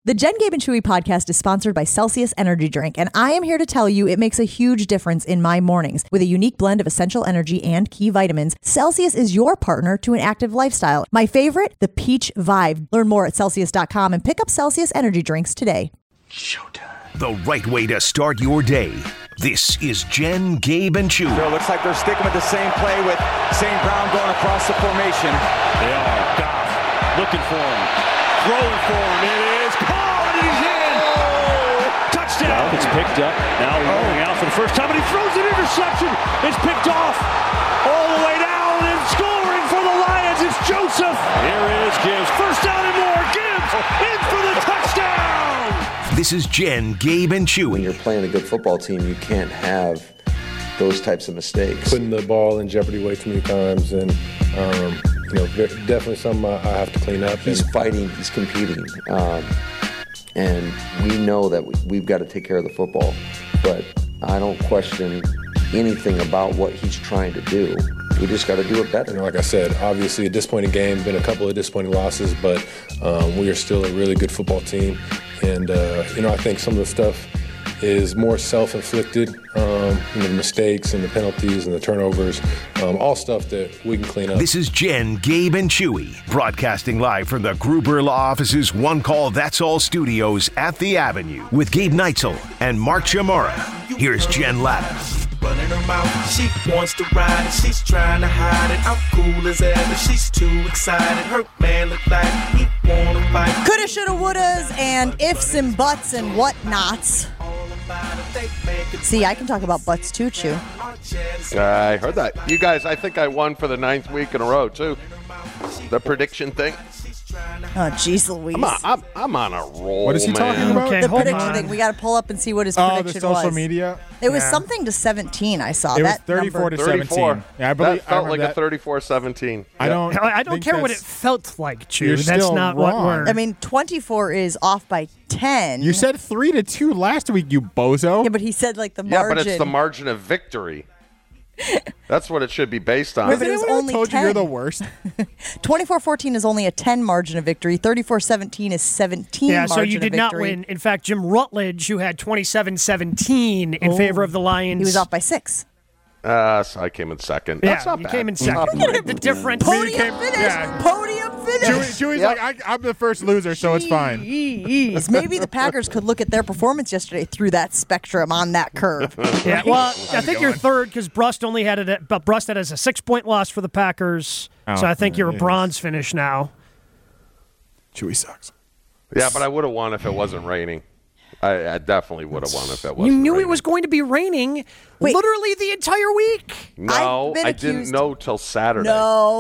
The Jen, Gabe, and Chewy podcast is sponsored by Celsius Energy Drink, and I am here to tell you it makes a huge difference in my mornings. With a unique blend of essential energy and key vitamins, Celsius is your partner to an active lifestyle. My favorite, the Peach Vibe. Learn more at Celsius.com and pick up Celsius Energy Drinks today. Showtime. The right way to start your day. This is Jen, Gabe, and Chewy. So it looks like they're sticking with the same play with St. Brown going across the formation. They are. Goff looking for him. Throwing for him. It is caught. He's in. Touchdown. Now it's picked up. Now rolling out for the first time, and he throws an interception. It's picked off all the way down and scoring for the Lions. It's Joseph. Here is Gibbs. First down and more. Gibbs in for the touchdown. This is Jen, Gabe, and Chewy. When you're playing a good football team, you can't have those types of mistakes. Putting the ball in jeopardy way too many times, and definitely something I have to clean up. He's fighting, he's competing, and we know that we've got to take care of the football. But I don't question anything about what he's trying to do. We just got to do it better. Like I said, obviously a disappointing game, been a couple of disappointing losses, but we are still a really good football team. And, I think some of the stuff is more self-inflicted, the mistakes and the penalties and the turnovers, all stuff that we can clean up. This is Jen, Gabe, and Chewy, broadcasting live from the Gruber Law Office's One Call That's All studios at the Avenue with Gabe Neitzel and Mark Chamorro. Here's Jen Latta. Running her mouth, she wants to ride it, she's trying to hide it. I'm cool as ever, she's too excited. Her man look like he wanna fight. Coulda, shoulda, wouldas, and ifs and buts and whatnots. See, I can talk about butts too, Chew. I heard that. You guys, I think I won for the 9th week in a row, too. The prediction thing. Oh, jeez Louise. I'm on a roll, What is he talking about? The prediction thing. We got to pull up and see what his prediction was. The social media? It was something to 17, I saw. It was that 34 to 34. 17. Yeah, I believe, that felt like that. a 34-17. I don't care what it felt like, Chew. That's still not wrong. what we're... I mean, 24 is off by 10. You said 3-2 last week, you bozo. Yeah, but he said like the margin. Yeah, but it's the margin of victory. That's what it should be based on. But it was only told 10. you you're the worst. 24-14 is only a 10 margin of victory. 34-17 is 17 margin of victory. Yeah, so you did not win. In fact, Jim Rutledge, who had 27-17 in favor of the Lions. He was off by 6. So I came in second. Yeah, That's not you bad. came in second. The difference. Podium finish. Podium finish. Chewy's like, I'm the first loser, so it's fine. Jeez. Maybe the Packers could look at their performance yesterday through that spectrum on that curve. Yeah, well, I think you're third because Brust only had it, but Brust had as a 6-point loss for the Packers. So I think you're a bronze finish now. Chewy sucks. Yeah, but I would have won if it wasn't raining. I definitely would have won if it wasn't You knew raining. it was going to be raining literally the entire week. No, I didn't know till Saturday.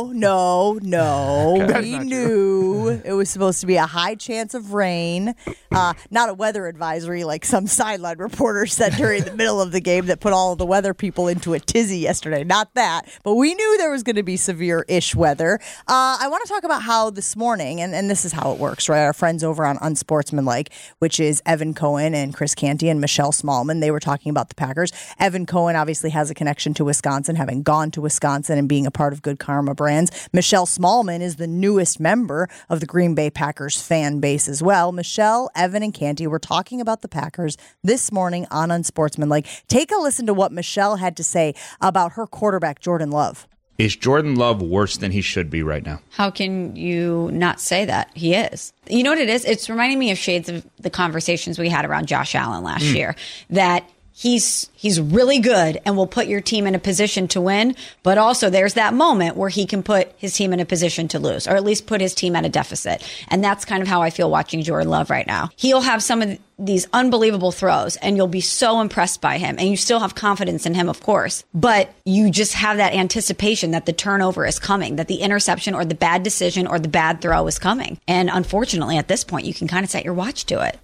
No. Okay. We knew it was supposed to be a high chance of rain, not a weather advisory like some sideline reporter said during the middle of the game that put all of the weather people into a tizzy yesterday. Not that, but we knew there was going to be severe-ish weather. I want to talk about how this morning, and this is how it works, right? Our friends over on Unsportsmanlike, which is Evan Cohen and Chris Canty and Michelle Smallman, they were talking about the Packers. Evan Cohen obviously has a connection to Wisconsin, having gone to Wisconsin and being a part of Good Karma Brands. Michelle Smallman is the newest member of the Green Bay Packers fan base as well. Michelle, Evan, and Canty were talking about the Packers this morning on Unsportsmanlike. Take a listen to what Michelle had to say about her quarterback, Jordan Love. Is Jordan Love worse than he should be right now? How can you not say that? He is. You know what it is? It's reminding me of shades of the conversations we had around Josh Allen last year, that he's really good and will put your team in a position to win, but also there's that moment where he can put his team in a position to lose, or at least put his team at a deficit. And that's kind of how I feel watching Jordan Love right now. He'll have some of these unbelievable throws and you'll be so impressed by him, and you still have confidence in him, of course, but you just have that anticipation that the turnover is coming, that the interception or the bad decision or the bad throw is coming. And unfortunately, at this point, you can kind of set your watch to it.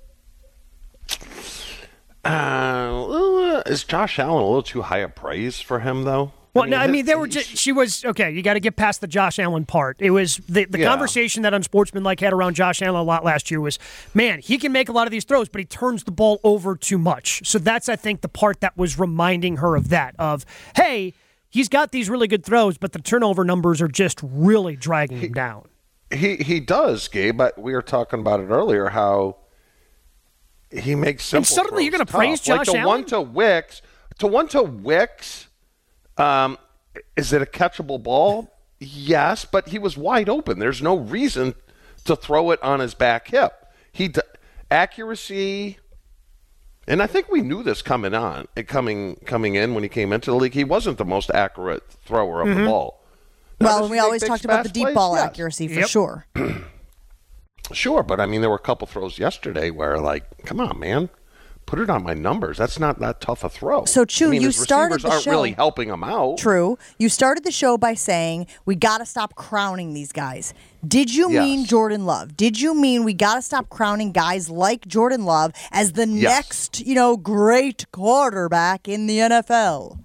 Is Josh Allen a little too high a praise for him, though? Well, no, I mean, they were just, she was, okay, you got to get past the Josh Allen part. It was the conversation that Unsportsmanlike had around Josh Allen a lot last year was, man, he can make a lot of these throws, but he turns the ball over too much. So that's, I think, the part that was reminding her of that, of, hey, he's got these really good throws, but the turnover numbers are just really dragging him down. He does, Gabe, but we were talking about it earlier, how he makes simple And suddenly throws you're going to tough. praise Josh like the Allen? one to Wicks, is it a catchable ball? Yes, but he was wide open. There's no reason to throw it on his back hip. Accuracy, and I think we knew this coming in when he came into the league. He wasn't the most accurate thrower of the ball. Well, we always talked about the deep ball accuracy for sure. Sure, but I mean, there were a couple throws yesterday where, like, come on, man, put it on my numbers. That's not that tough a throw. So, Chew, his you started receivers the aren't show. really helping him out. True. You started the show by saying we got to stop crowning these guys. Did you mean Jordan Love? Did you mean we got to stop crowning guys like Jordan Love as the next, great quarterback in the NFL?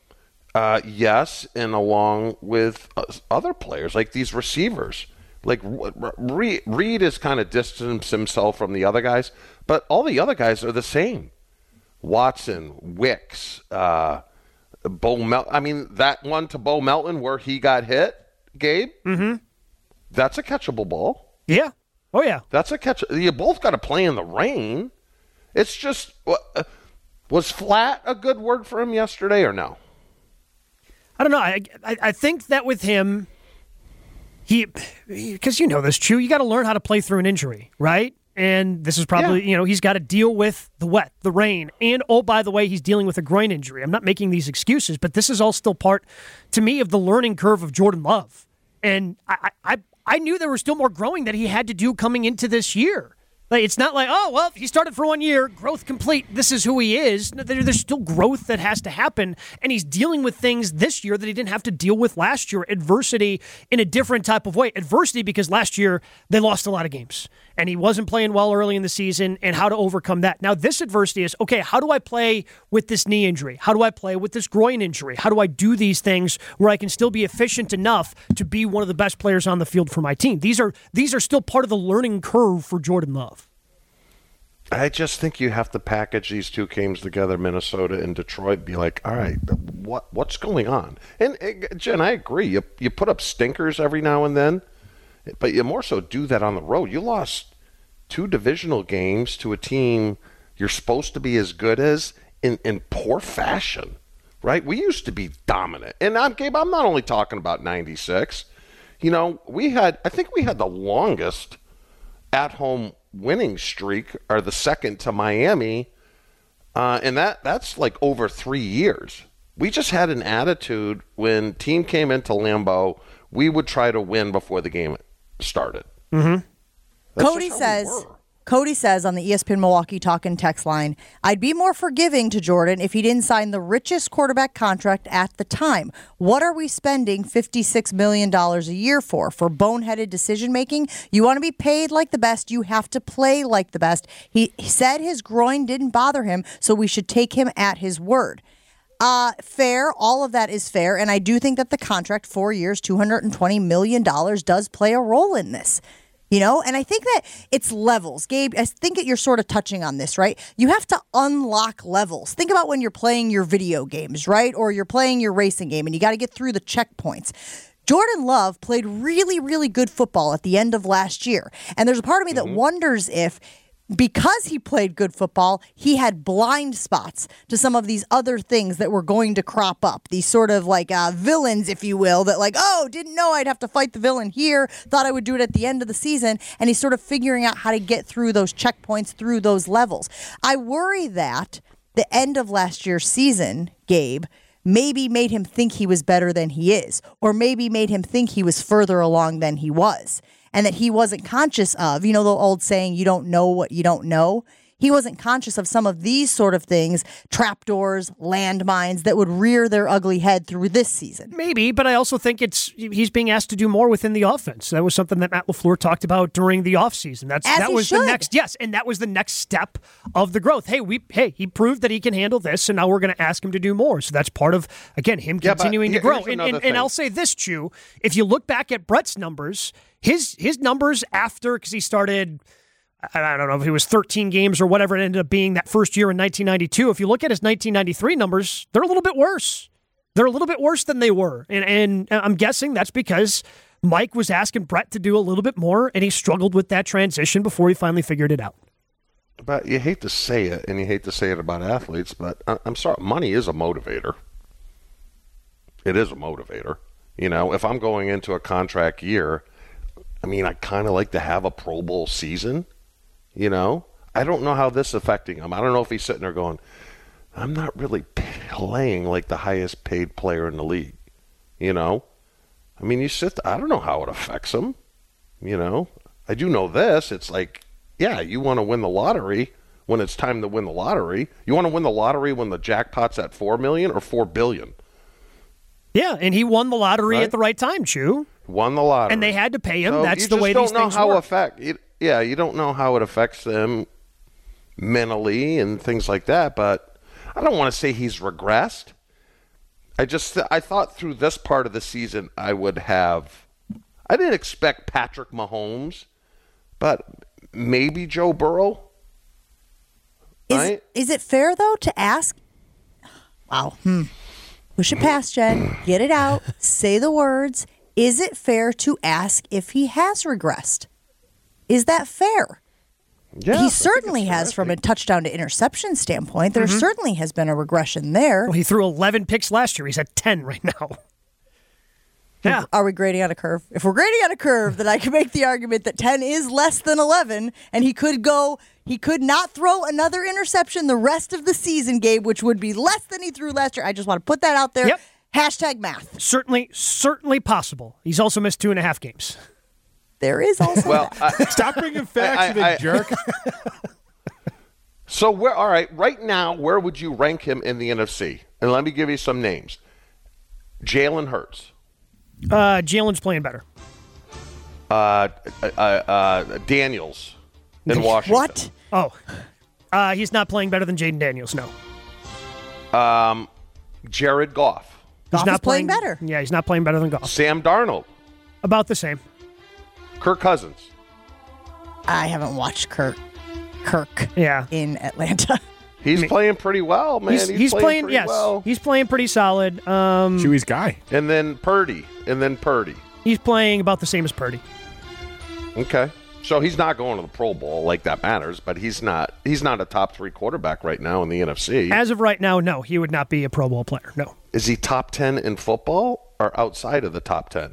Yes, and along with other players, like these receivers. Like, Reed has kind of distanced himself from the other guys, but all the other guys are the same. Watson, Wicks, Bo Melton. I mean, that one to Bo Melton where he got hit, Gabe, that's a catchable ball. Yeah. Oh, yeah. That's a catch. You both got to play in the rain. It's just, was flat a good word for him yesterday or no? I don't know. I think that with him, because you know this, Chew, you got to learn how to play through an injury, right? And this is probably, he's got to deal with the wet, the rain, and, oh, by the way, he's dealing with a groin injury. I'm not making these excuses, but this is all still part, to me, of the learning curve of Jordan Love. And I knew there was still more growing that he had to do coming into this year. Like, it's not like, oh, well, he started for 1 year, growth complete, this is who he is. There's still growth that has to happen, and he's dealing with things this year that he didn't have to deal with last year. Adversity in a different type of way. Adversity because last year they lost a lot of games, and he wasn't playing well early in the season, and how to overcome that. Now, this adversity is, okay, how do I play with this knee injury? How do I play with this groin injury? How do I do these things where I can still be efficient enough to be one of the best players on the field for my team? These are still part of the learning curve for Jordan Love. I just think you have to package these two games together, Minnesota and Detroit, be like, all right, what's going on? And, Jen, I agree. You put up stinkers every now and then, but you more so do that on the road. You lost 2 divisional games to a team you're supposed to be as good as in poor fashion, right? We used to be dominant. And, Gabe, I'm not only talking about 96. I think we had the longest at-home winning streak, are the second to Miami, and that's like over 3 years. We just had an attitude when team came into Lambeau, we would try to win before the game started. Cody says on the ESPN Milwaukee Talkin' text line, I'd be more forgiving to Jordan if he didn't sign the richest quarterback contract at the time. What are we spending $56 million a year for? For boneheaded decision-making? You want to be paid like the best, you have to play like the best. He said his groin didn't bother him, so we should take him at his word. Fair. All of that is fair, and I do think that the contract, 4 years, $220 million, does play a role in this. And I think that it's levels. Gabe, I think that you're sort of touching on this, right? You have to unlock levels. Think about when you're playing your video games, right? Or you're playing your racing game and you got to get through the checkpoints. Jordan Love played really, really good football at the end of last year. And there's a part of me that wonders if, because he played good football, he had blind spots to some of these other things that were going to crop up. These sort of like villains, if you will, that like, didn't know I'd have to fight the villain here, thought I would do it at the end of the season. And he's sort of figuring out how to get through those checkpoints, through those levels. I worry that the end of last year's season, Gabe, maybe made him think he was better than he is, or maybe made him think he was further along than he was. And that he wasn't conscious of, the old saying, you don't know what you don't know. He wasn't conscious of some of these sort of things, trapdoors, landmines that would rear their ugly head through this season. Maybe, but I also think he's being asked to do more within the offense. That was something that Matt LaFleur talked about during the offseason. That was the next, and that was the next step of the growth. He proved that he can handle this, and now we're going to ask him to do more. So that's part of, again, him continuing to grow. And I'll say this, Chew, if you look back at Brett's numbers, his numbers after, because he started, I don't know if it was 13 games or whatever it ended up being that first year in 1992. If you look at his 1993 numbers, they're a little bit worse. They're a little bit worse than they were. And I'm guessing that's because Mike was asking Brett to do a little bit more, and he struggled with that transition before he finally figured it out. But you hate to say it, and you hate to say it about athletes, but I'm sorry, money is a motivator. It is a motivator. If I'm going into a contract year, I kind of like to have a Pro Bowl season. I don't know how this is affecting him. I don't know if he's sitting there going, I'm not really playing like the highest paid player in the league. I don't know how it affects him. I do know this. It's like, yeah, you want to win the lottery when it's time to win the lottery. You want to win the lottery when the jackpot's at $4 million or $4 billion. Yeah, and he won the lottery at the right time, Chew. Won the lottery. And they had to pay him. So that's the way these things work. You don't know how it affects them mentally and things like that, but I don't want to say he's regressed. I thought through this part of the season I didn't expect Patrick Mahomes, but maybe Joe Burrow. Right? Is it fair, though, to ask? Wow. Push it past, Jen. Get it out. Say the words. Is it fair to ask if he has regressed? Is that fair? Yeah, he certainly has from a touchdown to interception standpoint. There certainly has been a regression there. Well, he threw 11 picks last year. He's at 10 right now. Yeah. Are we grading on a curve? If we're grading on a curve, then I can make the argument that 10 is less than 11, and he could not throw another interception the rest of the season, Gabe, which would be less than he threw last year. I just want to put that out there. Yep. Hashtag math. Certainly possible. He's also missed 2.5 games. There is also Stop bringing facts, you jerk. So right now, where would you rank him in the NFC? And let me give you some names. Jalen Hurts. Jalen's playing better. Daniels in Washington. What? Oh. He's not playing better than Jaden Daniels, no. Jared Goff. Goff is playing better. Yeah, he's not playing better than Goff. Sam Darnold. About the same. Kirk Cousins. I haven't watched Kirk in Atlanta. He's playing pretty well, man. He's playing pretty well. He's playing pretty solid. Chewy's guy. And then Purdy. He's playing about the same as Purdy. Okay. So he's not going to the Pro Bowl, like that matters, but he's not a top 3 quarterback right now in the NFC. As of right now, no. He would not be a Pro Bowl player, no. Is he top 10 in football or outside of the top 10?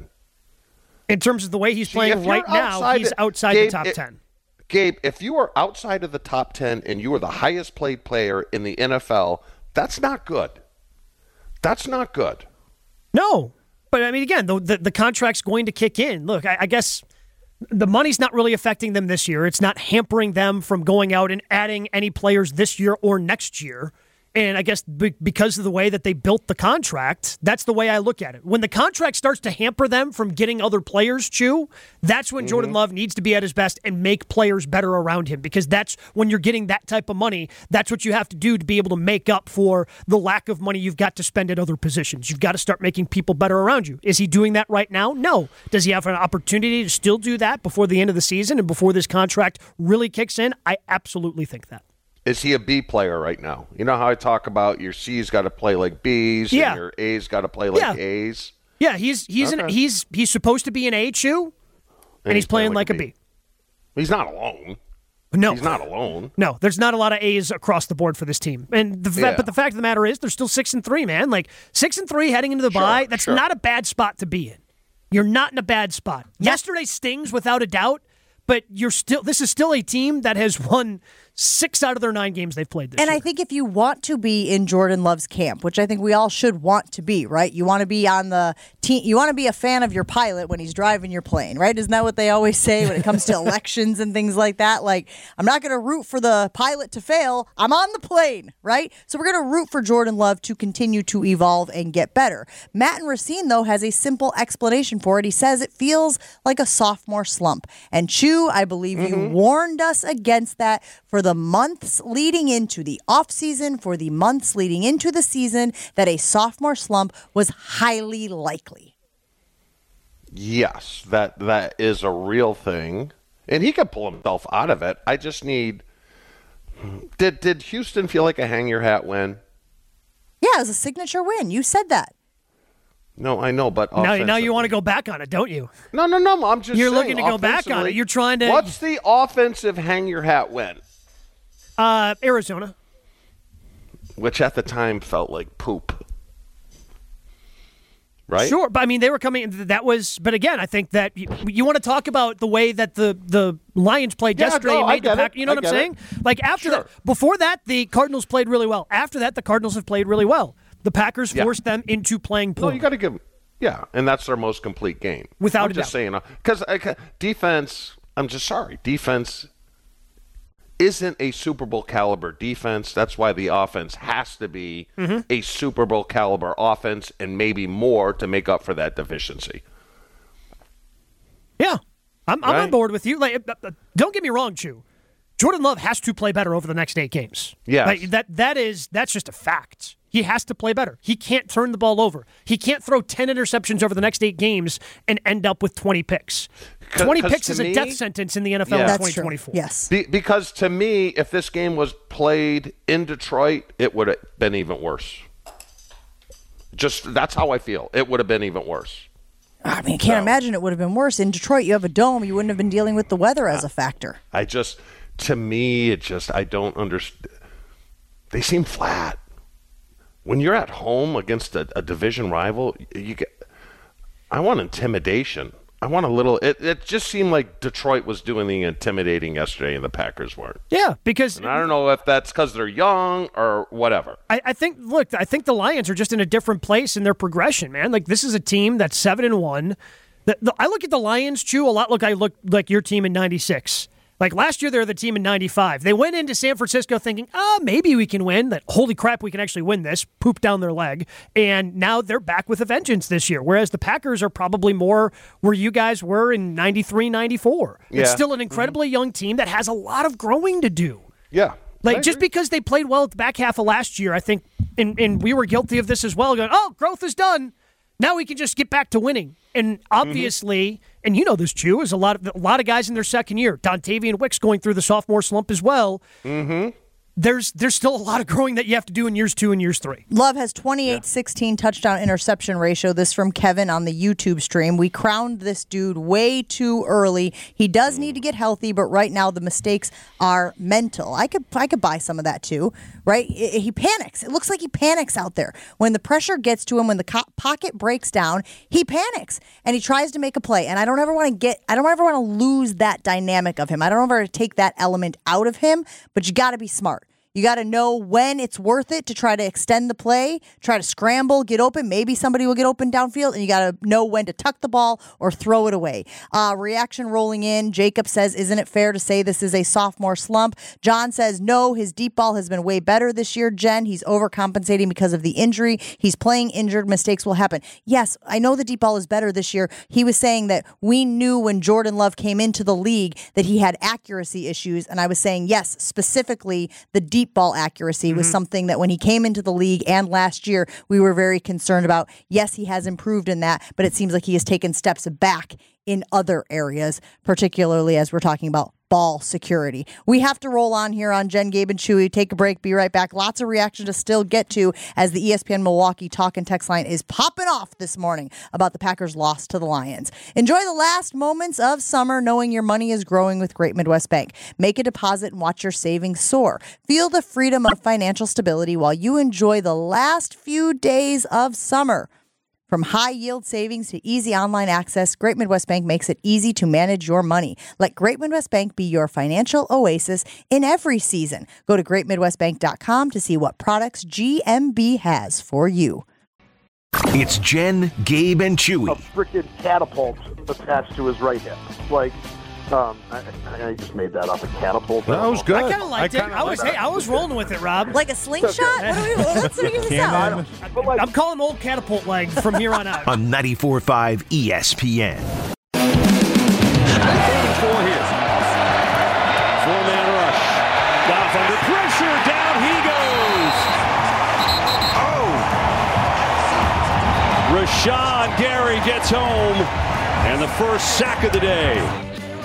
In terms of the way he's playing right now, he's outside the top 10. Gabe, if you are outside of the top 10 and you are the highest paid player in the NFL, that's not good. That's not good. No. But, again, the contract's going to kick in. Look, I guess the money's not really affecting them this year. It's not hampering them from going out and adding any players this year or next year. And I guess because of the way that they built the contract, that's the way I look at it. When the contract starts to hamper them from getting other players, Chew, that's when Jordan Love needs to be at his best and make players better around him, because that's when you're getting that type of money. That's what you have to do to be able to make up for the lack of money you've got to spend at other positions. You've got to start making people better around you. Is he doing that right now? No. Does he have an opportunity to still do that before the end of the season and before this contract really kicks in? I absolutely think that. Is he a B player right now? You know how I talk about your C's got to play like B's and your A's got to play like A's? Yeah, he's supposed to be an A, Chew, and he's playing like a B. He's not alone. No. He's not alone. No, there's not a lot of A's across the board for this team. And but the fact of the matter is they're still 6-3, man. Like 6-3 heading into the bye, that's not a bad spot to be in. You're not in a bad spot. Yesterday stings without a doubt, but this is still a team that has won 6 out of their 9 games they've played this year. And I think if you want to be in Jordan Love's camp, which I think we all should want to be, right? You want to be on the team. You want to be a fan of your pilot when he's driving your plane, right? Isn't that what they always say when it comes to elections and things like that? Like, I'm not going to root for the pilot to fail. I'm on the plane, right? So we're going to root for Jordan Love to continue to evolve and get better. Matt and Racine, though, has a simple explanation for it. He says it feels like a sophomore slump. And Chew, I believe you warned us against that for the months leading into the offseason, for the months leading into the season, that a sophomore slump was highly likely. Yes, that is a real thing. And he could pull himself out of it. I just need... Did Houston feel like a hang-your-hat win? Yeah, it was a signature win. You said that. No, I know, but now you want to go back on it, don't you? No. I'm just You're saying, looking to go back on it. You're trying to... What's the offensive hang-your-hat win? Arizona. Which at the time felt like poop. Right? Sure, but I mean, they were coming. But again, I think that you want to talk about the way that the Lions played yesterday. No, and made the Packers. You know what I'm saying? Like after that, before that, the Cardinals played really well. After that, the Cardinals have played really well. The Packers forced them into playing poor. No, you got to give them. Yeah, and that's their most complete game. Without I'm just saying, because defense. I'm just sorry, defense isn't a Super Bowl caliber defense. That's why the offense has to be a Super Bowl caliber offense and maybe more to make up for that deficiency. Yeah, I'm on board with you. Like, don't get me wrong, Chew. Jordan Love has to play better over the next 8 games. Yeah, like, that's just a fact. He has to play better. He can't turn the ball over. He can't throw 10 interceptions over the next 8 games and end up with 20 picks. 20 picks is a death sentence in the NFL in 2024. Yes. Because to me, if this game was played in Detroit, it would have been even worse. Just that's how I feel. It would have been even worse. I mean, I can't imagine it would have been worse. In Detroit, you have a dome. You wouldn't have been dealing with the weather as a factor. To me, I don't understand. They seem flat. When you're at home against a division rival, I want intimidation. I want a little. It just seemed like Detroit was doing the intimidating yesterday, and the Packers weren't. Yeah, because and I don't know if that's because they're young or whatever. I think the Lions are just in a different place in their progression, man. Like this is a team that's 7-1. I look at the Lions, Chew, a lot like your team in '96. Like last year, they were the team in '95. They went into San Francisco thinking, maybe we can win. That holy crap, we can actually win this. Poop down their leg. And now they're back with a vengeance this year. Whereas the Packers are probably more where you guys were in '93, '94. Yeah. It's still an incredibly young team that has a lot of growing to do. Yeah. Like just because they played well at the back half of last year, I think, and we were guilty of this as well, going, growth is done. Now we can just get back to winning. And obviously, and you know this, Chew, is a lot of guys in their second year. Dontavian Wicks going through the sophomore slump as well. Mm-hmm. There's still a lot of growing that you have to do in years 2 and years 3. Love has 28-16 touchdown interception ratio. This from Kevin on the YouTube stream. We crowned this dude way too early. He does need to get healthy, but right now the mistakes are mental. I could buy some of that too, right? He panics. It looks like he panics out there. When the pressure gets to him, when the pocket breaks down, he panics and he tries to make a play. And I don't ever want to lose that dynamic of him. I don't ever want to take that element out of him, but you got to be smart. You got to know when it's worth it to try to extend the play, try to scramble, get open. Maybe somebody will get open downfield, and you got to know when to tuck the ball or throw it away. Reaction rolling in. Jacob says, isn't it fair to say this is a sophomore slump? John says, no, his deep ball has been way better this year, Jen. He's overcompensating because of the injury. He's playing injured. Mistakes will happen. Yes, I know the deep ball is better this year. He was saying that we knew when Jordan Love came into the league that he had accuracy issues, and I was saying, yes, specifically the deep ball accuracy was something that when he came into the league and last year, we were very concerned about. Yes, he has improved in that, but it seems like he has taken steps back in other areas, particularly as we're talking about ball security. We have to roll on here on Jen, Gabe, and Chewy. Take a break. Be right back. Lots of reaction to still get to as the ESPN Milwaukee talk and text line is popping off this morning about the Packers' loss to the Lions. Enjoy the last moments of summer knowing your money is growing with Great Midwest Bank. Make a deposit and watch your savings soar. Feel the freedom of financial stability while you enjoy the last few days of summer. From high-yield savings to easy online access, Great Midwest Bank makes it easy to manage your money. Let Great Midwest Bank be your financial oasis in every season. Go to greatmidwestbank.com to see what products GMB has for you. It's Jen, Gabe, and Chewy. A freaking catapult attached to his right hip. Like, I just made that up. A catapult. That was good. I kind of liked it. I was rolling with it, Rob. Like a slingshot? What's this out? I'm calling old catapult leg from here on out. On 94.5 ESPN. For his four-man rush. Goff under pressure. Down he goes. Rashawn Gary gets home. And the first sack of the day.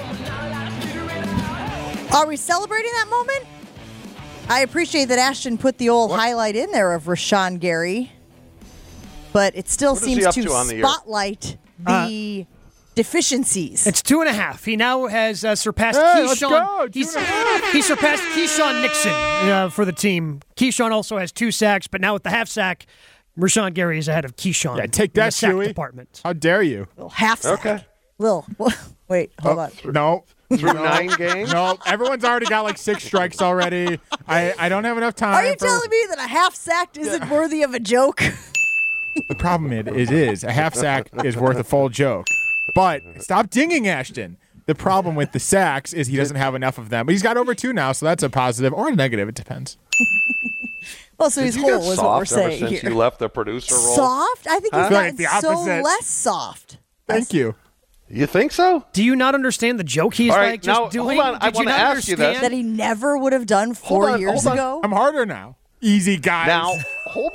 Are we celebrating that moment? I appreciate that Ashton put the old highlight in there of Rashawn Gary, but it still seems to spotlight the deficiencies. It's 2.5. He now has surpassed Keyshawn. He surpassed Keyshawn Nixon for the team. Keyshawn also has 2 sacks, but now with the half sack, Rashawn Gary is ahead of Keyshawn. Yeah, take that, Chewy. Department. How dare you? Half sack. Okay. Wait, hold on. No. Through 9 games? No, everyone's already got like 6 strikes already. I don't have enough time. Are you telling me that a half sack isn't worthy of a joke? The problem is a half sack is worth a full joke. But stop dinging Ashton. The problem with the sacks is he doesn't have enough of them. But he's got over 2 now, so that's a positive or a negative. It depends. Well, so he's whole is what we're saying since here. you left the producer role? Soft? I think he's gotten the so opposite. less soft. Thank you. You think so? Do you not understand the joke he's right, just now, doing? Hold on, I Did you want to not ask you understand? this. That he never would have done 4 years ago? I'm harder now. Easy, guys. Now, hold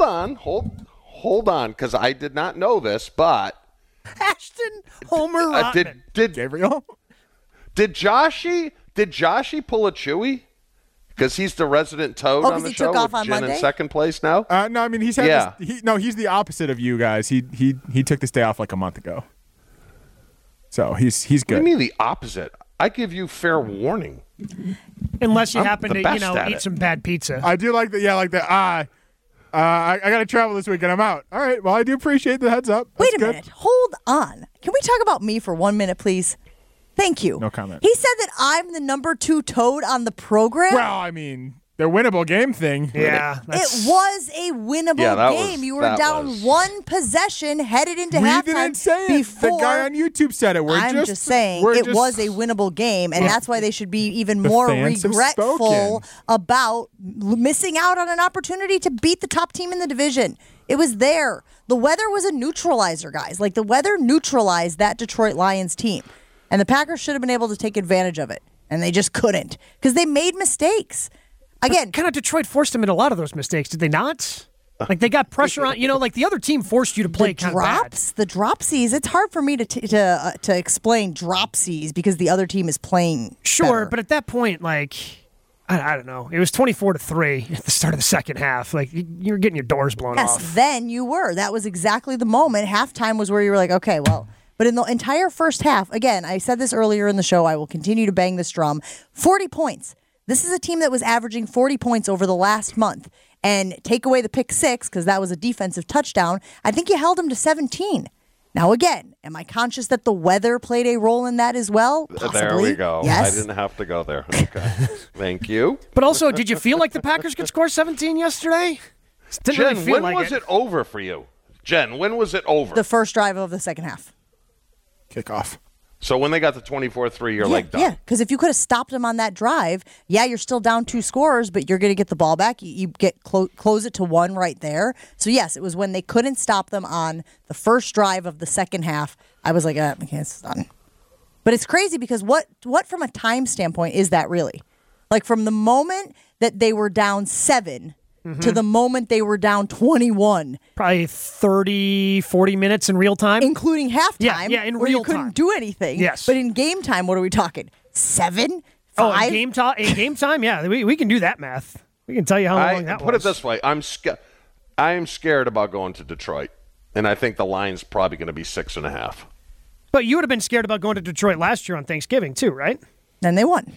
on, because I did not know this, but Ashton Homer Rotman. Did Gabriel? Did Joshy pull a Chewy? Because he's the resident toad on the show with Jen in second place now. No, I mean he's he's the opposite of you guys. He took this day off like a month ago. So he's good. What do you mean the opposite? I give you fair warning. Unless you I'm happen the to, best at eat it. some bad pizza. I do like that. Yeah, like that. I got to travel this week and I'm out. All right. Well, I do appreciate the heads up. Wait a minute. Hold on. Can we talk about me for 1 minute, please? Thank you. No comment. He said that I'm the number 2 toad on the program. Well, I mean, the winnable game thing. Yeah. It was a winnable game. You were down 1 possession headed into halftime. We didn't say it. Before, the guy on YouTube said it. I'm just saying it was a winnable game, and that's why they should be even more regretful about missing out on an opportunity to beat the top team in the division. It was there. The weather was a neutralizer, guys. Like, the weather neutralized that Detroit Lions team, and the Packers should have been able to take advantage of it, and they just couldn't because they made mistakes. Again, kind of Detroit forced them in a lot of those mistakes, did they not? Like they got pressure on, like the other team forced you to play kind of bad. The dropsies. It's hard for me to explain dropsies because the other team is playing. Sure, better. but at that point, like I don't know, it was 24-3 at the start of the second half. Like you were getting your doors blown off. Yes, then you were. That was exactly the moment. Halftime was where you were like, okay, well. But in the entire first half, again, I said this earlier in the show. I will continue to bang this drum. 40 points. This is a team that was averaging 40 points over the last month. And take away the pick 6, because that was a defensive touchdown, I think you held them to 17. Now, again, am I conscious that the weather played a role in that as well? Possibly. There we go. Yes. I didn't have to go there. Okay. Thank you. But also, did you feel like the Packers could score 17 yesterday? Didn't Jen, really feel when like was it over for you? Jen, when was it over? The first drive of the second half. Kickoff. So when they got to 24-3, you're like done. Yeah, because if you could have stopped them on that drive, you're still down 2 scores, but you're going to get the ball back. You get close it to 1 right there. So, yes, it was when they couldn't stop them on the first drive of the second half. I was like, okay, it's done. But it's crazy because what from a time standpoint is that really? Like from the moment that they were down 7 to the moment they were down 21. Probably 30, 40 minutes in real time? Including halftime. Yeah, in where real you couldn't time. do anything. Yes. But in game time, what are we talking? 7? 5? Oh, in game time? Yeah, we can do that math. We can tell you how long that was. Put it this way. I am scared about going to Detroit, and I think the line's probably going to be 6.5. But you would have been scared about going to Detroit last year on Thanksgiving, too, right? And they won.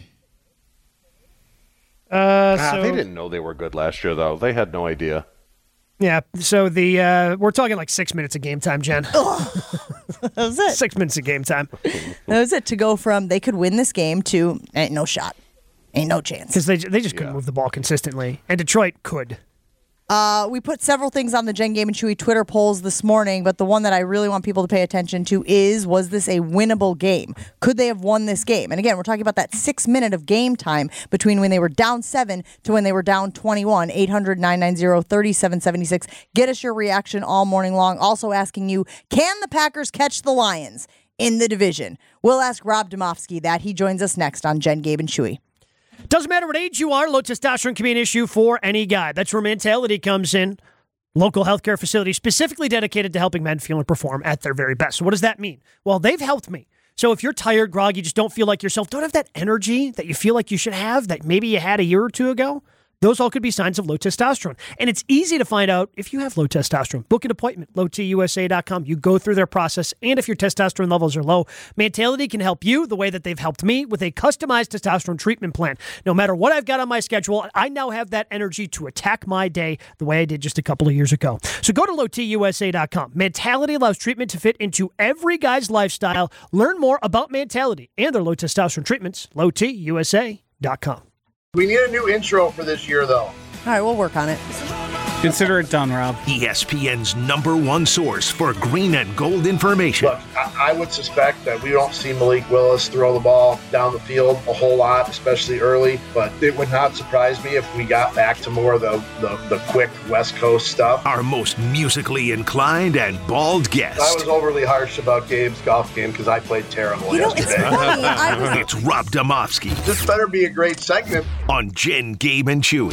They didn't know they were good last year, though. They had no idea. Yeah, so we're talking like 6 minutes of game time, Jen. That was it. 6 minutes of game time. That was it, to go from they could win this game to ain't no shot. Ain't no chance. Because they just couldn't move the ball consistently. And Detroit could. We put several things on the Jen, Gabe, and Chewy Twitter polls this morning, but the one that I really want people to pay attention to is, was this a winnable game? Could they have won this game? And again, we're talking about that 6 minute of game time between when they were down 7 to when they were down 21. 800-990-3776. Get us your reaction all morning long. Also asking you, can the Packers catch the Lions in the division? We'll ask Rob Domofsky that. He joins us next on Jen, Gabe, and Chewy. Doesn't matter what age you are, low testosterone can be an issue for any guy. That's where Mentality comes in. Local healthcare facility specifically dedicated to helping men feel and perform at their very best. So what does that mean? Well, they've helped me. So if you're tired, groggy, just don't feel like yourself, don't have that energy that you feel like you should have that maybe you had a year or two ago, Those all could be signs of low testosterone. And it's easy to find out if you have low testosterone. Book an appointment, lowtusa.com. You go through their process, and if your testosterone levels are low, Mentality can help you the way that they've helped me with a customized testosterone treatment plan. No matter what I've got on my schedule, I now have that energy to attack my day the way I did just a couple of years ago. So go to lowtusa.com. Mentality allows treatment to fit into every guy's lifestyle. Learn more about Mentality and their low testosterone treatments, lowtusa.com. We need a new intro for this year, though. All right, we'll work on it. Consider it done, Rob. ESPN's #1 source for green and gold information. Look, I would suspect that we don't see Malik Willis throw the ball down the field a whole lot, especially early, but it would not surprise me if we got back to more of the quick West Coast stuff. Our most musically inclined and bald guest. I was overly harsh about Gabe's golf game because I played terrible yesterday. It's funny. It's Rob Domofsky. This better be a great segment. On Jen, Gabe, and Chewy.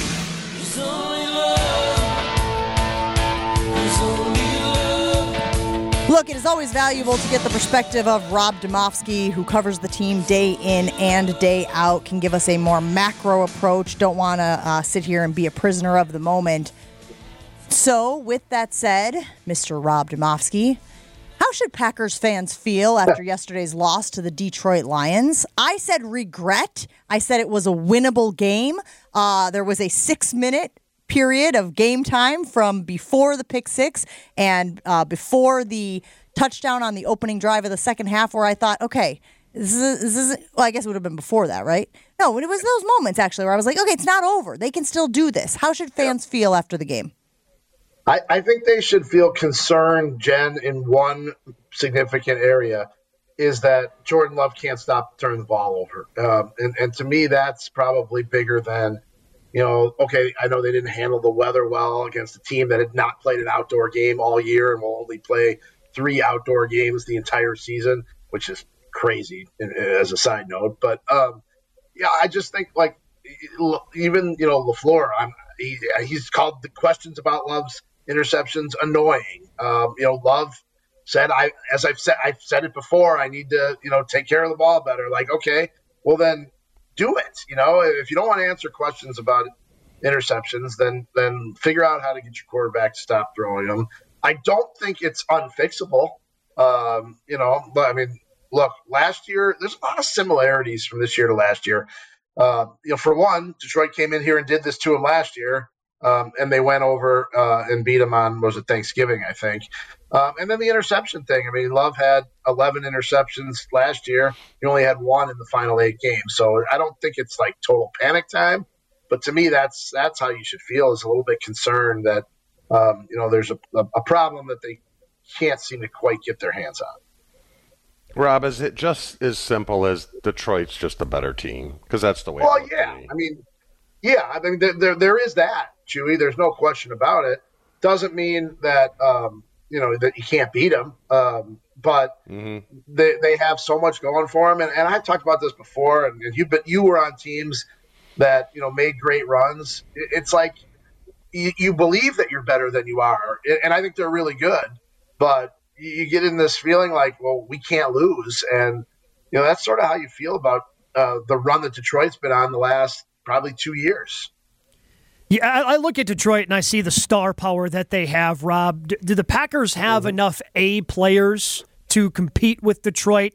Look, it is always valuable to get the perspective of Rob Domofsky, who covers the team day in and day out, can give us a more macro approach. Don't want to sit here and be a prisoner of the moment. So, with that said, Mr. Rob Domofsky, how should Packers fans feel after yesterday's loss to the Detroit Lions? I said regret. I said it was a winnable game. There was a 6-minute period of game time from before the pick six and before the touchdown on the opening drive of the second half where I thought, okay, this is well, I guess it would have been before that, right? No, it was those moments actually where I was like, okay, it's not over. They can still do this. How should fans feel after the game? I think they should feel concerned, Jen, in one significant area, is that Jordan Love can't stop turning the ball over. And to me, that's probably bigger than, okay, I know they didn't handle the weather well against a team that had not played an outdoor game all year and will only play 3 outdoor games the entire season, which is crazy as a side note. But, I just think, even, LaFleur, he's called the questions about Love's interceptions annoying. Love said, I've said it before, I need to, take care of the ball better. Like, okay, well then do it. If you don't want to answer questions about interceptions, then figure out how to get your quarterback to stop throwing them. I don't think it's unfixable. But I mean, look, last year, there's a lot of similarities from this year to last year. For one, Detroit came in here and did this to him last year. And they went over and beat him on, Thanksgiving, I think. And then the interception thing. I mean, Love had 11 interceptions last year. He only had 1 in the final 8 games. So I don't think it's like total panic time. But to me, that's how you should feel, is a little bit concerned that, there's a problem that they can't seem to quite get their hands on. Rob, is it just as simple as Detroit's just a better team? Because that's the way. Well, yeah. I mean, there is that, Chewy. There's no question about it. Doesn't mean that that you can't beat them, but they have so much going for them. And I've talked about this before, and you were on teams that made great runs. It's like you believe that you're better than you are, and I think they're really good. But you get in this feeling like, well, we can't lose, and that's sort of how you feel about the run that Detroit's been on the last probably 2 years. Yeah, I look at Detroit and I see the star power that they have, Rob. Do the Packers have enough A players to compete with Detroit?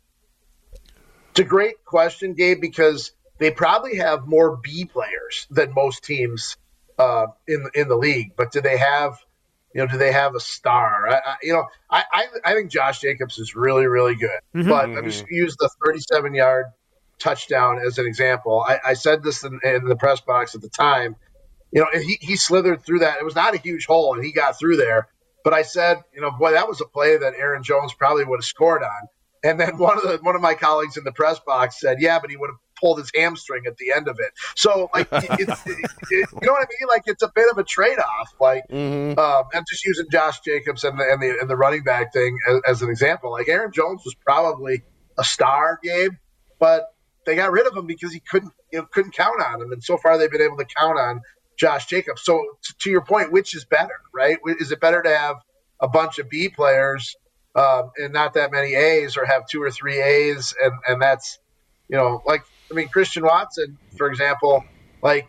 It's a great question, Gabe, because they probably have more B players than most teams in the league. But do they have a star? I think Josh Jacobs is really, really good. Mm-hmm. But I'm just going to use the 37-yard touchdown as an example. I said this in the press box at the time. He slithered through that. It was not a huge hole, and he got through there. But I said, boy, that was a play that Aaron Jones probably would have scored on. And then one of my colleagues in the press box said, yeah, but he would have pulled his hamstring at the end of it. So, you know what I mean? Like, it's a bit of a trade-off. I'm just using Josh Jacobs and the running back thing as an example. Like, Aaron Jones was probably a star, Gabe, but they got rid of him because he couldn't count on him. And so far they've been able to count on Josh Jacobs. So to your point, which is better, right? Is it better to have a bunch of B players and not that many A's, or have 2 or 3 A's? And that's, Christian Watson, for example,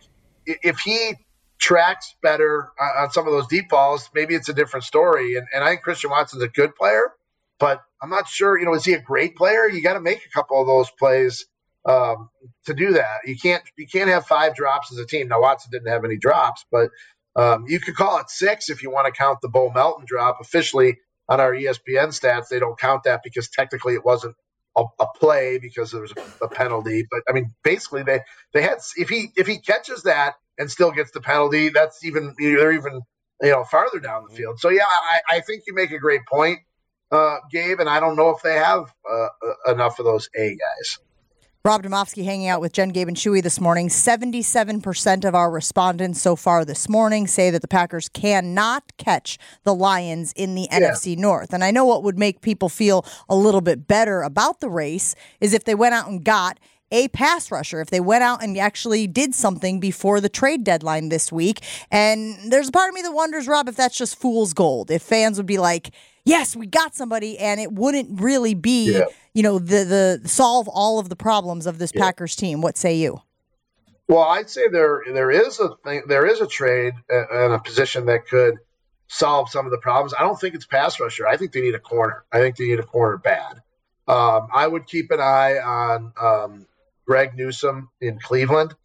if he tracks better on some of those deep balls, maybe it's a different story. And I think Christian Watson's a good player, but I'm not sure, is he a great player? You got to make a couple of those plays to do that. You can't have 5 drops as a team. Now, Watson didn't have any drops, but you could call it 6 if you want to count the Bo Melton drop. Officially on our ESPN stats, they don't count that because technically it wasn't a play because there was a penalty. But I mean, basically they had, if he catches that and still gets the penalty, they're even farther down the field. So yeah, I think you make a great point, Gabe, and I don't know if they have enough of those A guys. Rob Demovsky hanging out with Jen, Gabe, and Chewy this morning. 77% of our respondents so far this morning say that the Packers cannot catch the Lions in the NFC North. And I know what would make people feel a little bit better about the race is if they went out and got a pass rusher, if they went out and actually did something before the trade deadline this week. And there's a part of me that wonders, Rob, if that's just fool's gold. If fans would be like, yes, we got somebody, and it wouldn't really be, the solve all of the problems of this Packers team. What say you? Well, I'd say there is a trade and a position that could solve some of the problems. I don't think it's pass rusher. I think they need a corner. I think they need a corner bad. I would keep an eye on Greg Newsome in Cleveland.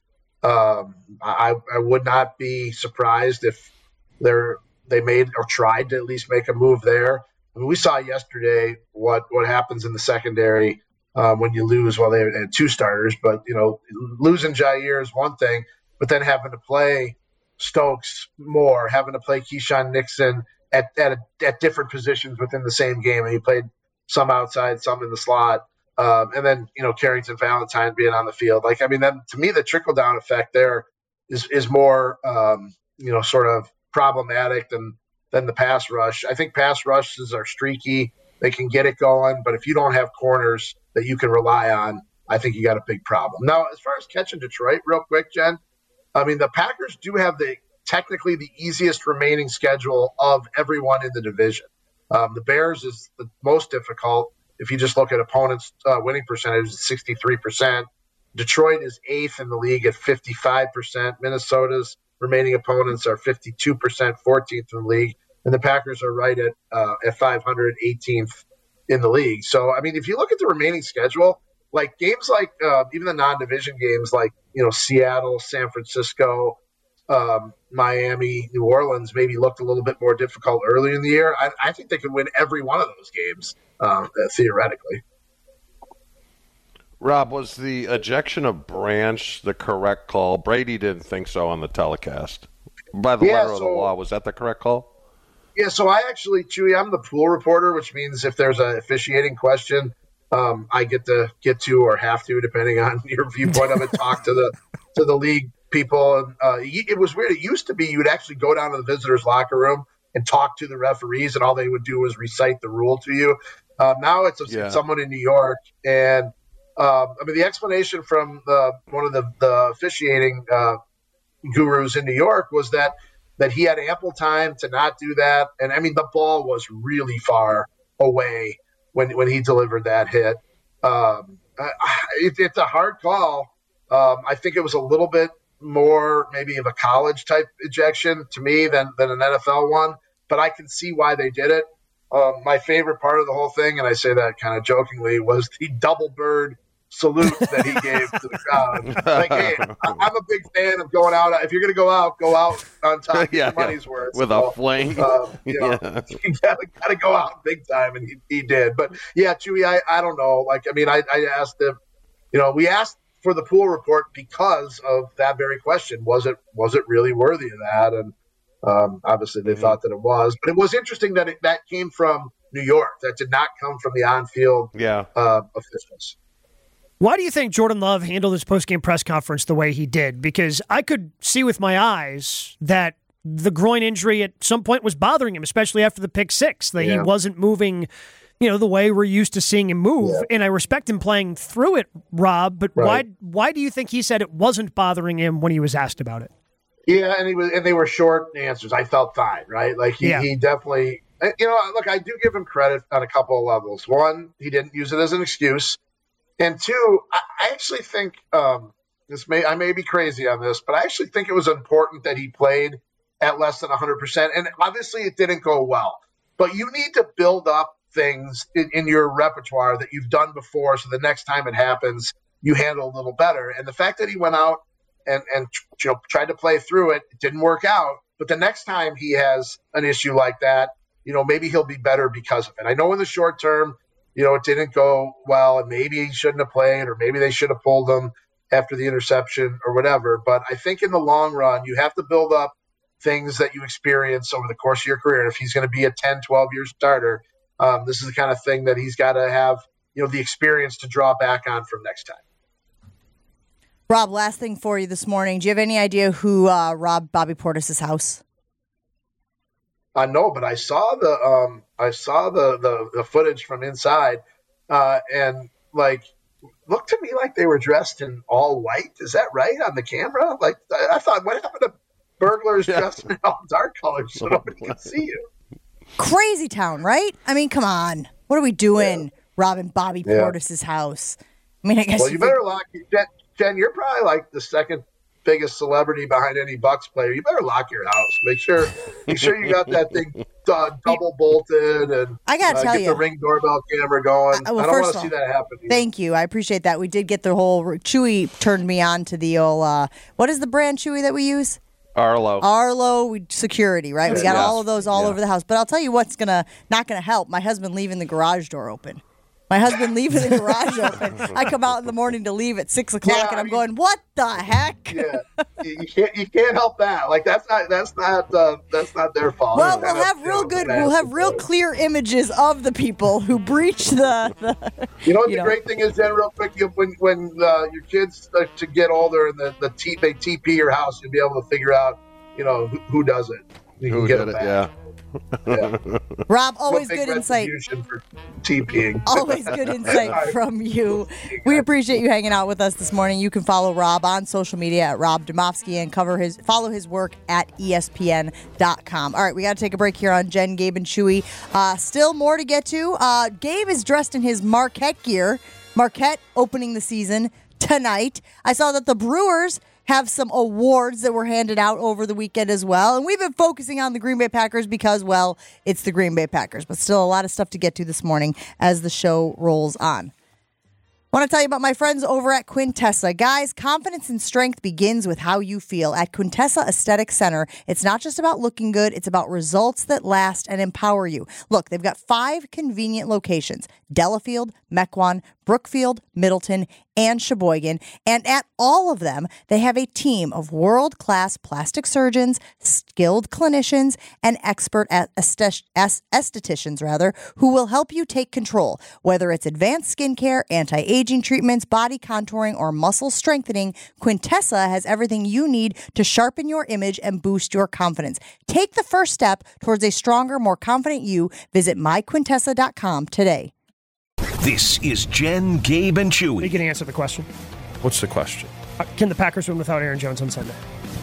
I would not be surprised if they made or tried to at least make a move there. I mean, we saw yesterday what happens in the secondary when you lose. Well, they had 2 starters, but losing Jair is one thing, but then having to play Stokes more, having to play Keyshawn Nixon at different positions within the same game, and he played some outside, some in the slot, and then Carrington Valentine being on the field. Then to me, the trickle down effect there is more sort of problematic than the pass rush. I think pass rushes are streaky. They can get it going, but if you don't have corners that you can rely on, I think you got a big problem. Now, as far as catching Detroit, real quick, Jen, I mean, the Packers do have technically the easiest remaining schedule of everyone in the division. The Bears is the most difficult. If you just look at opponents' winning percentage, it's 63%. Detroit is 8th in the league at 55%. Minnesota's remaining opponents are 52%, 14th in the league, and the Packers are right at 500, 18th in the league. So, I mean, if you look at the remaining schedule, like games like even the non-division games like, Seattle, San Francisco, Miami, New Orleans maybe looked a little bit more difficult early in the year. I think they could win every one of those games theoretically. Rob, was the ejection of Branch the correct call? Brady didn't think so on the telecast. By the letter of the law, was that the correct call? Yeah, so I actually, Chewy, I'm the pool reporter, which means if there's an officiating question, I get to or have to, depending on your viewpoint of it, talk to the league people. And it was weird. It used to be you would actually go down to the visitors' locker room and talk to the referees, and all they would do was recite the rule to you. Now it's someone in New York, and the explanation from one of the officiating gurus in New York was that he had ample time to not do that. And, I mean, the ball was really far away when he delivered that hit. It's a hard call. I think it was a little bit more maybe of a college-type ejection to me than an NFL one, but I can see why they did it. My favorite part of the whole thing, and I say that kind of jokingly, was the double bird salute that he gave to the crowd. Like, hey, I'm a big fan of going out. If you're going to go out on top. Get your money's worth. With a flame. You got to go out big time, and he did. But, yeah, Chewy, I don't know. Like, I mean, I asked him, we asked for the pool report because of that very question. Was it really worthy of that? And obviously they thought that it was. But it was interesting that that came from New York. That did not come from the on-field officials. Why do you think Jordan Love handled his post-game press conference the way he did? Because I could see with my eyes that the groin injury at some point was bothering him, especially after the pick six, that he wasn't moving, the way we're used to seeing him move. Yeah. And I respect him playing through it, Rob, but why do you think he said it wasn't bothering him when he was asked about it? Yeah, and they were short answers. I felt fine, right? Like he definitely, look, I do give him credit on a couple of levels. One, he didn't use it as an excuse. And two, I actually think I may be crazy on this, but I actually think it was important that he played at less than 100%. And obviously it didn't go well. But you need to build up things in your repertoire that you've done before so the next time it happens, you handle a little better. And the fact that he went out and tried to play through it, it didn't work out. But the next time he has an issue like that, maybe he'll be better because of it. I know in the short term, it didn't go well, and maybe he shouldn't have played, or maybe they should have pulled him after the interception or whatever. But I think in the long run, you have to build up things that you experience over the course of your career. And if he's going to be a 10, 12-year starter, this is the kind of thing that he's got to have, the experience to draw back on from next time. Rob, last thing for you this morning. Do you have any idea who robbed Bobby Portis' house? No, but I saw the footage from inside, and looked to me like they were dressed in all white. Is that right on the camera? I thought, what happened to burglars dressed in all dark colors so nobody can see you? Crazy town, right? I mean, come on. What are we doing robbing Bobby Portis' house? I mean, I guess. Well, you better lock Jen, you're probably like the second biggest celebrity behind any Bucks player. You better lock your house. Make sure you got that thing double bolted, and I gotta tell get the Ring doorbell camera going. I don't want to see that happen. Thank you. I appreciate that. We did get the whole Chewy turned me on to the old. What is the brand Chewy that we use? Arlo security, right? We got all of those all over the house. But I'll tell you what's not gonna help. My husband leaving the garage door open. I come out in the morning to leave at 6 o'clock, and I'm going, "What the heck?" Yeah, you can't help that. That's not their fault. Well, we'll have real clear images of the people who breach the. The great thing is, then real quick, when your kids start to get older and they TP your house, you'll be able to figure out, who does it. Who did it? Yeah. Rob, always good insight. For TPing. Always good insight from you. We appreciate you hanging out with us this morning. You can follow Rob on social media at Rob Domofsky and follow his work at ESPN.com. All right, we got to take a break here on Jen, Gabe, and Chewy. Still more to get to. Gabe is dressed in his Marquette gear. Marquette opening the season tonight. I saw that the Brewers have some awards that were handed out over the weekend as well. And we've been focusing on the Green Bay Packers because, well, it's the Green Bay Packers. But still a lot of stuff to get to this morning as the show rolls on. I want to tell you about my friends over at Quintessa. Guys, confidence and strength begins with how you feel. At Quintessa Aesthetic Center, it's not just about looking good, it's about results that last and empower you. Look, they've got 5 convenient locations: Delafield, Mequon, Brookfield, Middleton, and Sheboygan. And at all of them, they have a team of world-class plastic surgeons, skilled clinicians, and expert estheticians, who will help you take control. Whether it's advanced skincare, anti-aging treatments, body contouring, or muscle strengthening, Quintessa has everything you need to sharpen your image and boost your confidence. Take the first step towards a stronger, more confident you. Visit myquintessa.com today. This is Jen, Gabe, and Chewy. You can answer the question. What's the question? Can the Packers win without Aaron Jones on Sunday?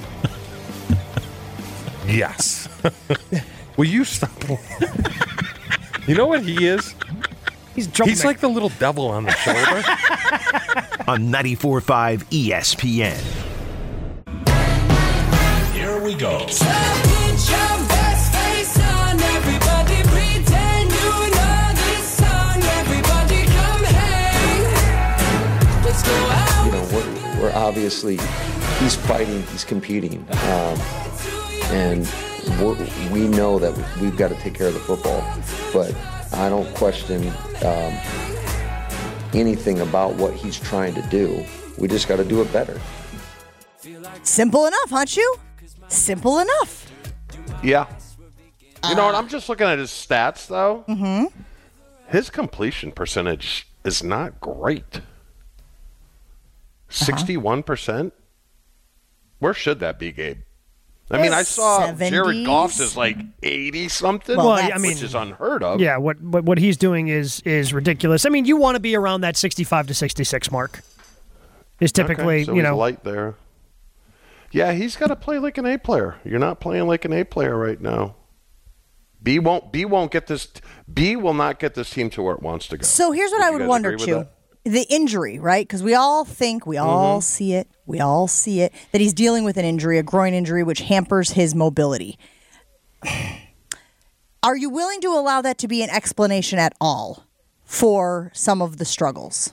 Yes. Will you stop? You know what he is? He's like the little devil on the shoulder. On 94.5 ESPN. Here we go. We're obviously, he's fighting, he's competing, and we know that we've got to take care of the football. But I don't question anything about what he's trying to do. We just got to do it better. Simple enough, aren't you? Simple enough. Yeah. You know what? I'm just looking at his stats, though. Mm-hmm. His completion percentage is not great. 61%? Where should that be, Gabe? I mean, I saw 70s? Jared Goff's is like 80-something, which is unheard of. Yeah, what he's doing is ridiculous. I mean, you want to be around that 65 to 66 mark. Is typically, so he's light there. Yeah, he's got to play like an A player. You're not playing like an A player right now. B will not get this team to where it wants to go. So here's what I would wonder, too. the injury, right? Because we all think, we all see it, that he's dealing with an injury, a groin injury, which hampers his mobility. Are you willing to allow that to be an explanation at all for some of the struggles?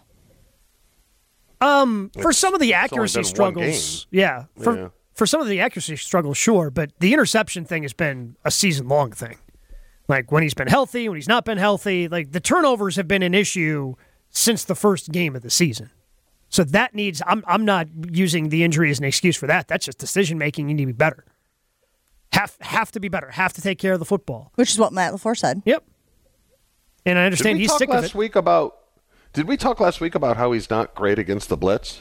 For some of the accuracy struggles, for some of the accuracy struggles, sure, but the interception thing has been a season-long thing. Like when he's been healthy, when he's not been healthy, like the turnovers have been an issue since the first game of the season. So that needs, I'm not using the injury as an excuse for that. That's just decision-making. You need to be better. Have to be better. Have to take care of the football. Which is what Matt LaFleur said. Yep. And I understand he's sick of it. Did we talk last week about how he's not great against the blitz?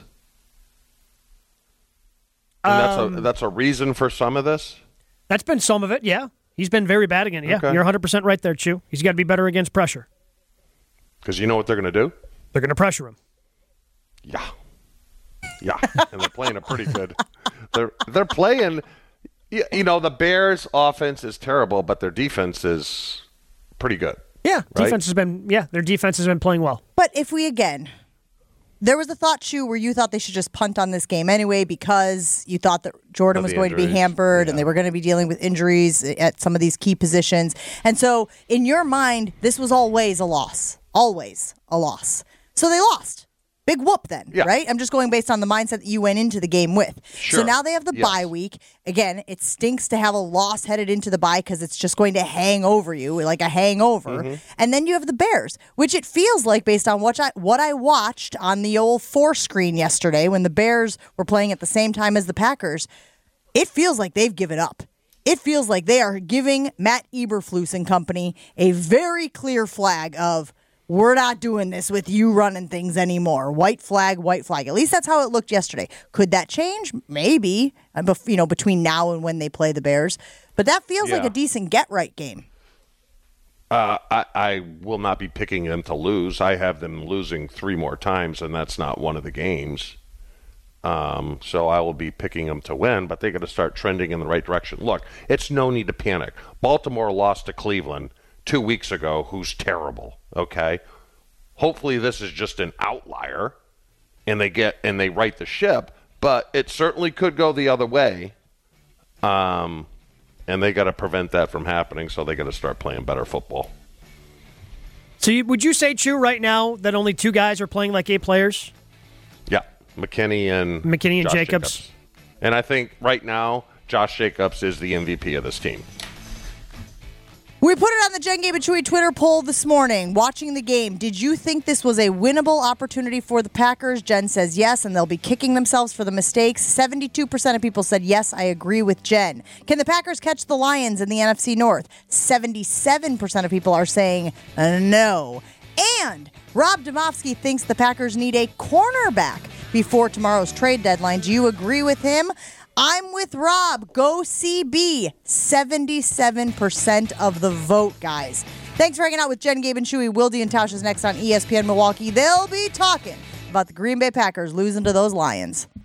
And that's a reason for some of this? That's been some of it, yeah. He's been very bad again. Yeah, okay. You're 100% right there, Chew. He's got to be better against pressure. Because you know what they're going to do? They're going to pressure him. Yeah. And they're playing it pretty good. They're playing, the Bears' offense is terrible, but their defense is pretty good. Yeah, right? Their defense has been playing well. But if we, there was a thought, Chew, where you thought they should just punt on this game anyway because you thought that Jordan was going to be hampered and they were going to be dealing with injuries at some of these key positions. And so in your mind, this was always a loss. Always a loss. So they lost. Big whoop then, right? I'm just going based on the mindset that you went into the game with. Sure. So now they have the bye week. Again, it stinks to have a loss headed into the bye because it's just going to hang over you like a hangover. Mm-hmm. And then you have the Bears, which it feels like based on what I watched on the old 4-screen yesterday when the Bears were playing at the same time as the Packers, it feels like they've given up. It feels like they are giving Matt Eberflus and company a very clear flag of, we're not doing this with you running things anymore. White flag, white flag. At least that's how it looked yesterday. Could that change? Maybe, between now and when they play the Bears. But that feels like a decent get-right game. I will not be picking them to lose. I have them losing 3 more times, and that's not one of the games. So I will be picking them to win, but they got to start trending in the right direction. Look, it's no need to panic. Baltimore lost to Cleveland 2 weeks ago, who's terrible, okay? Hopefully this is just an outlier and they right the ship, but it certainly could go the other way. And they got to prevent that from happening, so they got to start playing better football. So would you say, Chew, right now that only 2 guys are playing like 8 players? Yeah, McKinney and Jacobs. And I think right now Josh Jacobs is the MVP of this team. We put it on the Jen, Gabe, and Chewy Twitter poll this morning. Watching the game, did you think this was a winnable opportunity for the Packers? Jen says yes, and they'll be kicking themselves for the mistakes. 72% of people said yes, I agree with Jen. Can the Packers catch the Lions in the NFC North? 77% of people are saying no. And Rob Domofsky thinks the Packers need a cornerback before tomorrow's trade deadline. Do you agree with him? I'm with Rob. Go CB. 77% of the vote, guys. Thanks for hanging out with Jen, Gabe, and Chewy. Wilde and Tausch is next on ESPN Milwaukee. They'll be talking about the Green Bay Packers losing to those Lions.